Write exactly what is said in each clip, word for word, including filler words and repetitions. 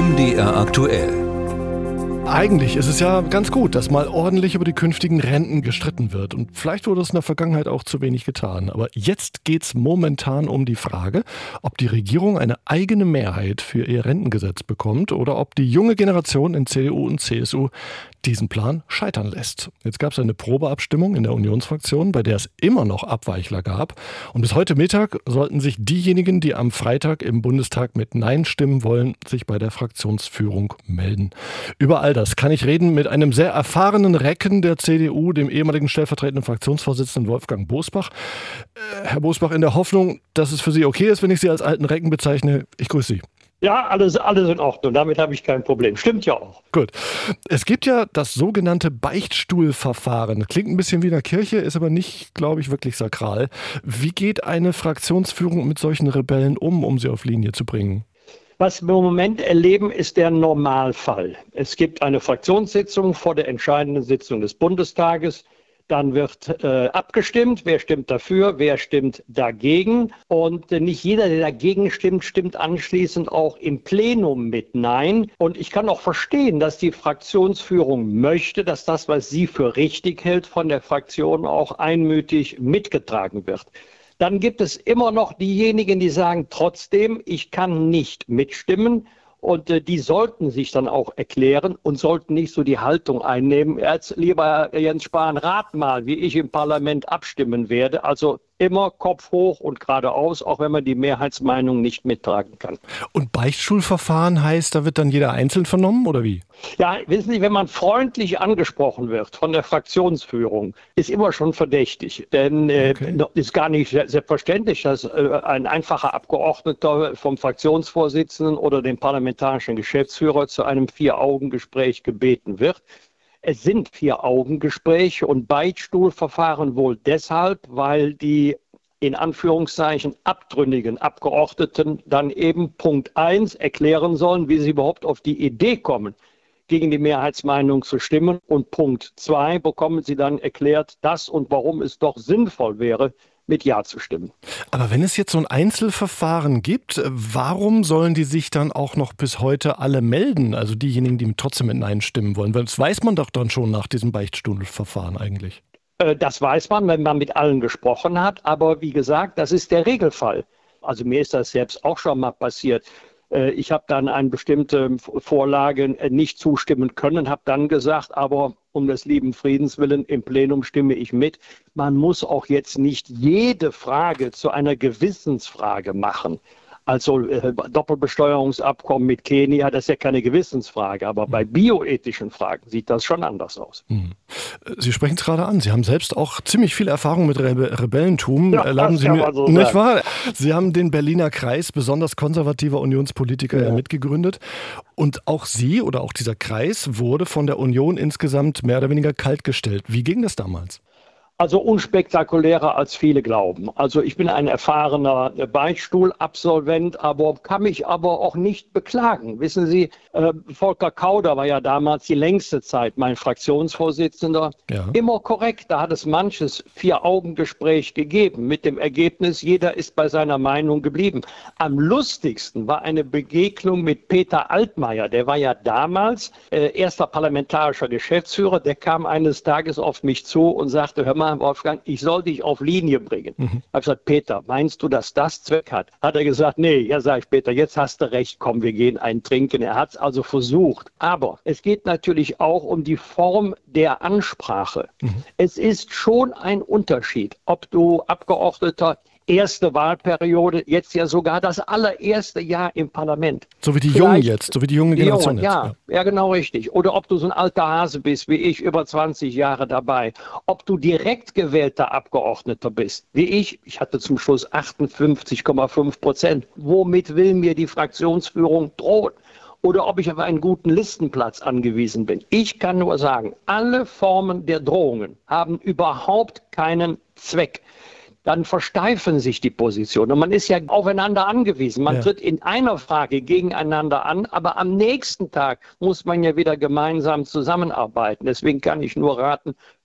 M D R aktuell. Eigentlich ist es ja ganz gut, dass mal ordentlich über die künftigen Renten gestritten wird. Und vielleicht wurde es in der Vergangenheit auch zu wenig getan. Aber jetzt geht es momentan um die Frage, ob die Regierung eine eigene Mehrheit für ihr Rentengesetz bekommt oder ob die junge Generation in C D U und C S U diesen Plan scheitern lässt. Jetzt gab es eine Probeabstimmung in der Unionsfraktion, bei der es immer noch Abweichler gab. Und bis heute Mittag sollten sich diejenigen, die am Freitag im Bundestag mit Nein stimmen wollen, sich bei der Fraktionsführung melden. Über all das kann ich reden mit einem sehr erfahrenen Recken der C D U, dem ehemaligen stellvertretenden Fraktionsvorsitzenden Wolfgang Bosbach. Äh, Herr Bosbach, in der Hoffnung, dass es für Sie okay ist, wenn ich Sie als alten Recken bezeichne, ich grüße Sie. Ja, alles, alles in Ordnung. Damit habe ich kein Problem. Stimmt ja auch. Gut. Es gibt ja das sogenannte Beichtstuhlverfahren. Klingt ein bisschen wie in der Kirche, ist aber nicht, glaube ich, wirklich sakral. Wie geht eine Fraktionsführung mit solchen Rebellen um, um sie auf Linie zu bringen? Was wir im Moment erleben, ist der Normalfall. Es gibt eine Fraktionssitzung vor der entscheidenden Sitzung des Bundestages. Dann wird äh, abgestimmt, wer stimmt dafür, wer stimmt dagegen. Und äh, nicht jeder, der dagegen stimmt, stimmt anschließend auch im Plenum mit Nein. Und ich kann auch verstehen, dass die Fraktionsführung möchte, dass das, was sie für richtig hält, von der Fraktion auch einmütig mitgetragen wird. Dann gibt es immer noch diejenigen, die sagen, trotzdem, ich kann nicht mitstimmen. Und äh, die sollten sich dann auch erklären und sollten nicht so die Haltung einnehmen. Jetzt, lieber Jens Spahn, rat mal, wie ich im Parlament abstimmen werde. Also immer Kopf hoch und geradeaus, auch wenn man die Mehrheitsmeinung nicht mittragen kann. Und Beichtstuhlverfahren heißt, da wird dann jeder einzeln vernommen, oder wie? Ja, wissen Sie, wenn man freundlich angesprochen wird von der Fraktionsführung, ist immer schon verdächtig. Denn äh, okay. ist gar nicht selbstverständlich, dass äh, ein einfacher Abgeordneter vom Fraktionsvorsitzenden oder dem parlamentarischen Geschäftsführer zu einem Vier-Augen-Gespräch gebeten wird. Es sind Vier-Augen-Gespräche und Beichtstuhlverfahren wohl deshalb, weil die in Anführungszeichen abtrünnigen Abgeordneten dann eben Punkt eins erklären sollen, wie sie überhaupt auf die Idee kommen, gegen die Mehrheitsmeinung zu stimmen. Und Punkt zwei bekommen sie dann erklärt, dass und warum es doch sinnvoll wäre, mit Ja zu stimmen. Aber wenn es jetzt so ein Einzelverfahren gibt, warum sollen die sich dann auch noch bis heute alle melden? Also diejenigen, die trotzdem mit Nein stimmen wollen. Weil das weiß man doch dann schon nach diesem Beichtstuhlverfahren eigentlich. Das weiß man, wenn man mit allen gesprochen hat. Aber wie gesagt, das ist der Regelfall. Also mir ist das selbst auch schon mal passiert. Ich habe dann eine bestimmte Vorlage nicht zustimmen können, habe dann gesagt, aber um des lieben Friedens willen, im Plenum stimme ich mit. Man muss auch jetzt nicht jede Frage zu einer Gewissensfrage machen. Also äh, Doppelbesteuerungsabkommen mit Kenia, das ist ja keine Gewissensfrage, aber bei bioethischen Fragen sieht das schon anders aus. Sie sprechen es gerade an. Sie haben selbst auch ziemlich viel Erfahrung mit Rebe- Rebellentum. Ja, Erlauben das Sie kann mir, man so nicht sagen. wahr? Sie haben den Berliner Kreis besonders konservativer Unionspolitiker ja. mitgegründet. Und auch Sie oder auch dieser Kreis wurde von der Union insgesamt mehr oder weniger kaltgestellt. Wie ging das damals? Also unspektakulärer als viele glauben. Also ich bin ein erfahrener Beichtstuhlabsolvent, aber kann mich aber auch nicht beklagen. Wissen Sie, äh, Volker Kauder war ja damals die längste Zeit mein Fraktionsvorsitzender. Ja. Immer korrekt, da hat es manches Vier-Augen-Gespräch gegeben mit dem Ergebnis, jeder ist bei seiner Meinung geblieben. Am lustigsten war eine Begegnung mit Peter Altmaier. Der war ja damals äh, erster parlamentarischer Geschäftsführer. Der kam eines Tages auf mich zu und sagte, hör mal, Wolfgang, ich soll dich auf Linie bringen. Mhm. Ich habe gesagt, Peter, meinst du, dass das Zweck hat? Hat er gesagt, nee, ja, sag ich, Peter, jetzt hast du recht, komm, wir gehen einen trinken. Er hat es also versucht. Aber es geht natürlich auch um die Form der Ansprache. Mhm. Es ist schon ein Unterschied, ob du Abgeordneter erste Wahlperiode, jetzt ja sogar das allererste Jahr im Parlament. So wie die Jungen jetzt, so wie die junge Generation Jungen, ja, jetzt. Ja. ja, genau richtig. Oder ob du so ein alter Hase bist, wie ich, über zwanzig Jahre dabei. Ob du direkt gewählter Abgeordneter bist, wie ich. Ich hatte zum Schluss achtundfünfzig Komma fünf Prozent. Womit will mir die Fraktionsführung drohen? Oder ob ich auf einen guten Listenplatz angewiesen bin. Ich kann nur sagen, alle Formen der Drohungen haben überhaupt keinen Zweck. Dann versteifen sich die Positionen. Und man ist ja aufeinander angewiesen. Man ja. tritt in einer Frage gegeneinander an, aber am nächsten Tag muss man ja wieder gemeinsam zusammenarbeiten. Deswegen kann ich nur raten,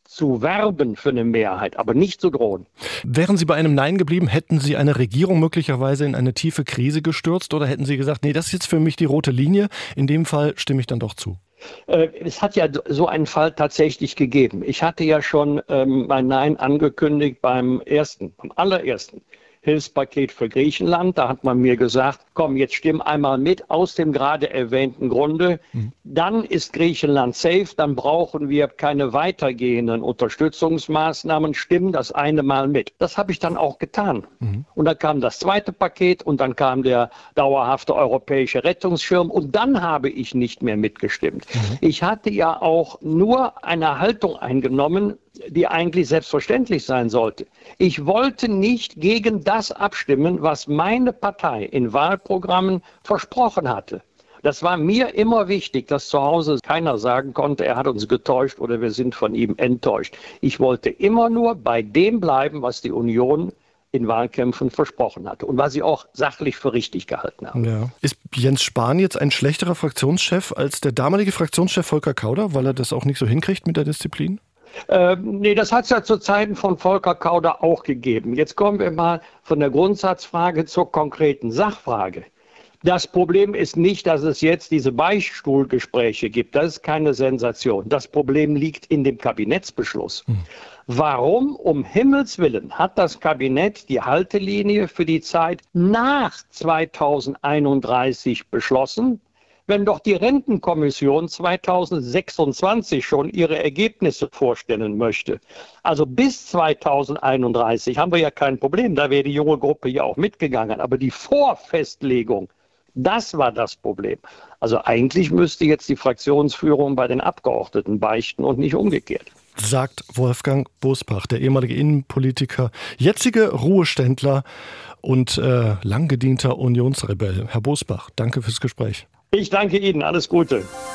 zu werben für eine Mehrheit, aber nicht zu drohen. Wären Sie bei einem Nein geblieben, hätten Sie eine Regierung möglicherweise in eine tiefe Krise gestürzt oder hätten Sie gesagt, nee, das ist jetzt für mich die rote Linie, in dem Fall stimme ich dann doch zu? Es hat ja so einen Fall tatsächlich gegeben. Ich hatte ja schon ähm, mein Nein angekündigt beim ersten, beim allerersten Hilfspaket für Griechenland. Da hat man mir gesagt, komm, jetzt stimm einmal mit aus dem gerade erwähnten Grunde. Mhm. Dann ist Griechenland safe, dann brauchen wir keine weitergehenden Unterstützungsmaßnahmen. Stimm das eine Mal mit. Das habe ich dann auch getan. Mhm. Und dann kam das zweite Paket und dann kam der dauerhafte europäische Rettungsschirm und dann habe ich nicht mehr mitgestimmt. Mhm. Ich hatte ja auch nur eine Haltung eingenommen, die eigentlich selbstverständlich sein sollte. Ich wollte nicht gegen das abstimmen, was meine Partei in Wahlprogrammen versprochen hatte. Das war mir immer wichtig, dass zu Hause keiner sagen konnte, er hat uns getäuscht oder wir sind von ihm enttäuscht. Ich wollte immer nur bei dem bleiben, was die Union in Wahlkämpfen versprochen hatte und was sie auch sachlich für richtig gehalten haben. Ja. Ist Jens Spahn jetzt ein schlechterer Fraktionschef als der damalige Fraktionschef Volker Kauder, weil er das auch nicht so hinkriegt mit der Disziplin? Ähm, nee, das hat es ja zu Zeiten von Volker Kauder auch gegeben. Jetzt kommen wir mal von der Grundsatzfrage zur konkreten Sachfrage. Das Problem ist nicht, dass es jetzt diese Beichtstuhlgespräche gibt. Das ist keine Sensation. Das Problem liegt in dem Kabinettsbeschluss. Hm. Warum um Himmels Willen hat das Kabinett die Haltelinie für die Zeit nach zweitausendeinunddreißig beschlossen, wenn doch die Rentenkommission zweitausendsechsundzwanzig schon ihre Ergebnisse vorstellen möchte? Also bis zweitausendeinunddreißig haben wir ja kein Problem, da wäre die junge Gruppe ja auch mitgegangen. Aber die Vorfestlegung, das war das Problem. Also eigentlich müsste jetzt die Fraktionsführung bei den Abgeordneten beichten und nicht umgekehrt. Sagt Wolfgang Bosbach, der ehemalige Innenpolitiker, jetzige Ruheständler und äh, lang gedienter Unionsrebell. Herr Bosbach, danke fürs Gespräch. Ich danke Ihnen, alles Gute.